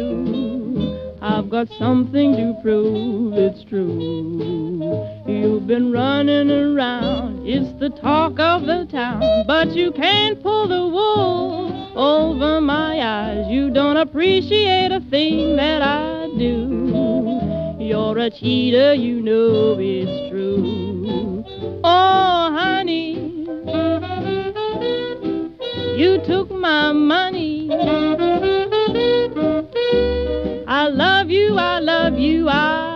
you. I've got something to prove, it's true. You've been running around, it's the talk of the town, but you can't pull the wool over my eyes. You don't appreciate a thing that I do. You're a cheater, you know it's true. Oh, honey, you took my money. I love you, I love you, I